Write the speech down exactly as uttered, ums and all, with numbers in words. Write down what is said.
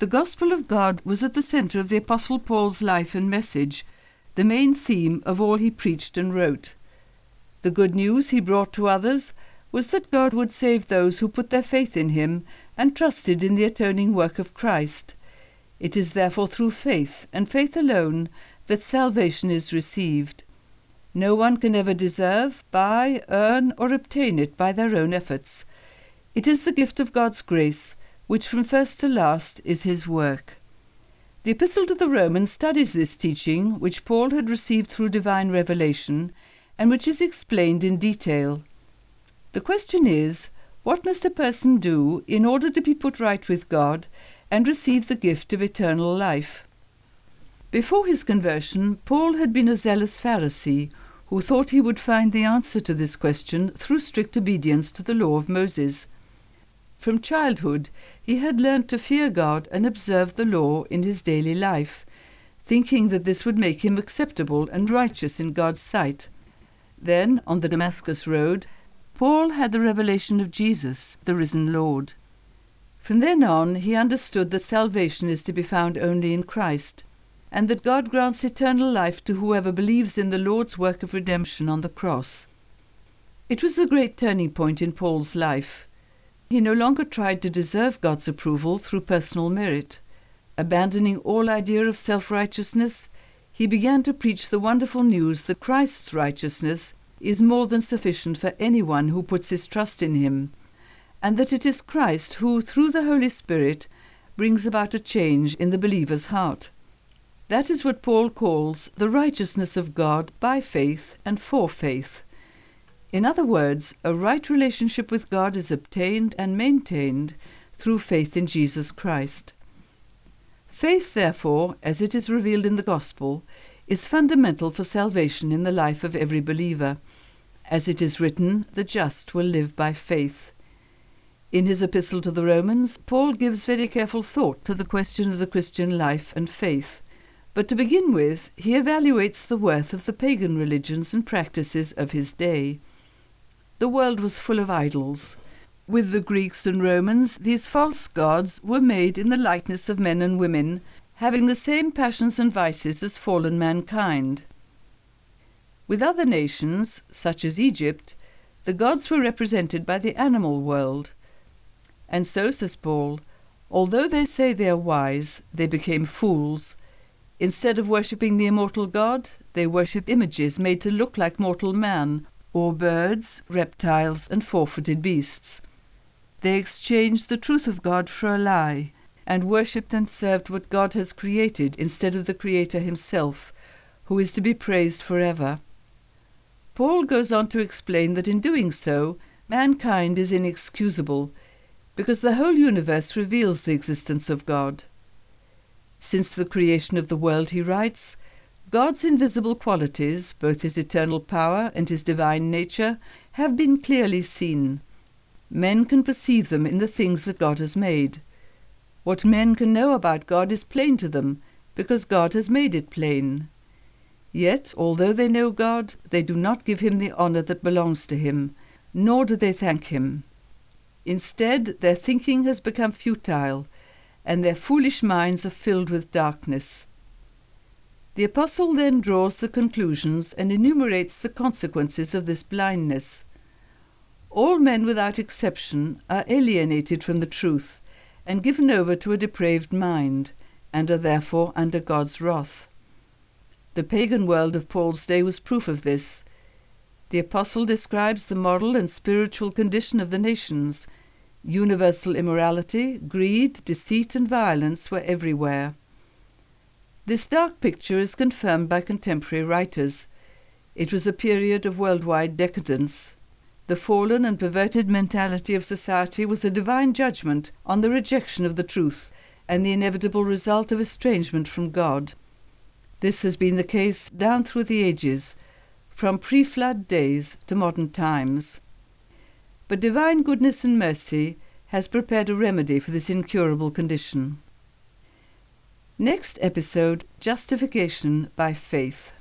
The gospel of God was at the center of the Apostle Paul's life and message, the main theme of all he preached and wrote. The good news he brought to others was that God would save those who put their faith in him and trusted in the atoning work of Christ. It is therefore through faith, and faith alone, that salvation is received. No one can ever deserve, buy, earn, or obtain it by their own efforts. It is the gift of God's grace, which from first to last is his work. The Epistle to the Romans studies this teaching, which Paul had received through divine revelation, and which is explained in detail. The question is, what must a person do in order to be put right with God and receive the gift of eternal life? Before his conversion, Paul had been a zealous Pharisee who thought he would find the answer to this question through strict obedience to the law of Moses. From childhood, he had learned to fear God and observe the law in his daily life, thinking that this would make him acceptable and righteous in God's sight. Then, on the Damascus road, Paul had the revelation of Jesus, the risen Lord. From then on, he understood that salvation is to be found only in Christ, and that God grants eternal life to whoever believes in the Lord's work of redemption on the cross. It was a great turning point in Paul's life. He no longer tried to deserve God's approval through personal merit. Abandoning all idea of self-righteousness, he began to preach the wonderful news that Christ's righteousness is more than sufficient for anyone who puts his trust in him, and that it is Christ who, through the Holy Spirit, brings about a change in the believer's heart. That is what Paul calls the righteousness of God by faith and for faith. In other words, a right relationship with God is obtained and maintained through faith in Jesus Christ. Faith, therefore, as it is revealed in the Gospel, is fundamental for salvation in the life of every believer. As it is written, the just will live by faith. In his epistle to the Romans, Paul gives very careful thought to the question of the Christian life and faith. But to begin with, he evaluates the worth of the pagan religions and practices of his day. The world was full of idols. With the Greeks and Romans, these false gods were made in the likeness of men and women, having the same passions and vices as fallen mankind. With other nations, such as Egypt, the gods were represented by the animal world. And so, says Paul, although they say they are wise, they became fools. Instead of worshipping the immortal God, they worship images made to look like mortal man, or birds, reptiles, and four-footed beasts. They exchanged the truth of God for a lie, and worshipped and served what God has created instead of the Creator himself, who is to be praised forever. Paul goes on to explain that in doing so, mankind is inexcusable, because the whole universe reveals the existence of God. Since the creation of the world, he writes, God's invisible qualities, both his eternal power and his divine nature, have been clearly seen. Men can perceive them in the things that God has made. What men can know about God is plain to them, because God has made it plain. Yet, although they know God, they do not give him the honor that belongs to him, nor do they thank him. Instead, their thinking has become futile, and their foolish minds are filled with darkness. The apostle then draws the conclusions and enumerates the consequences of this blindness. All men without exception are alienated from the truth and given over to a depraved mind, and are therefore under God's wrath. The pagan world of Paul's day was proof of this. The apostle describes the moral and spiritual condition of the nations. Universal immorality, greed, deceit, and violence were everywhere. This dark picture is confirmed by contemporary writers. It was a period of worldwide decadence. The fallen and perverted mentality of society was a divine judgment on the rejection of the truth and the inevitable result of estrangement from God. This has been the case down through the ages, from pre-flood days to modern times. But divine goodness and mercy has prepared a remedy for this incurable condition. Next episode, Justification by Faith.